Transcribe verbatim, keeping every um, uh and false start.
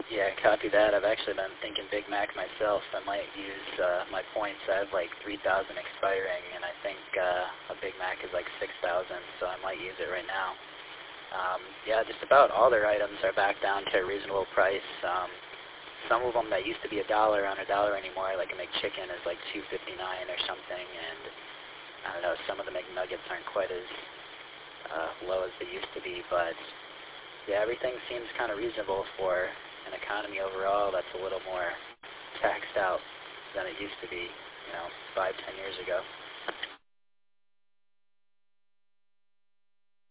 Yeah, copy that. I've actually been thinking Big Mac myself. I might use uh, my points. I have like three thousand expiring, and I think uh, a Big Mac is like six thousand, so I might use it right now. Um, yeah, just about all their items are back down to a reasonable price. Um, some of them that used to be a dollar aren't a dollar anymore, like a McChicken is like two fifty-nine or something, and I don't know, some of the McNuggets aren't quite as uh, low as they used to be, but yeah, everything seems kind of reasonable for an economy overall that's a little more taxed out than it used to be, you know, five, ten years ago.